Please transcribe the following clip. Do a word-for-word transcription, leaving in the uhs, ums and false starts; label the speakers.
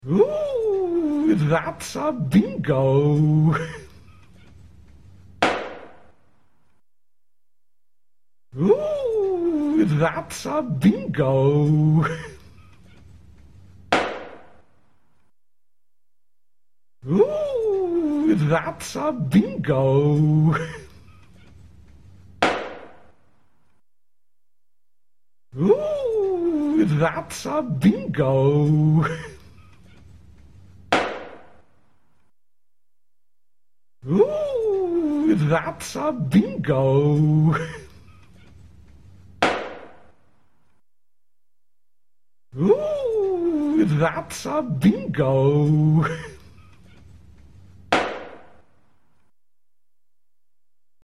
Speaker 1: Ooh, that's a bingo. Ooh, that's a bingo. Ooh, that's a bingo. Ooh, that's a bingo. Ooh, that's a bingo. Ooh, that's a bingo.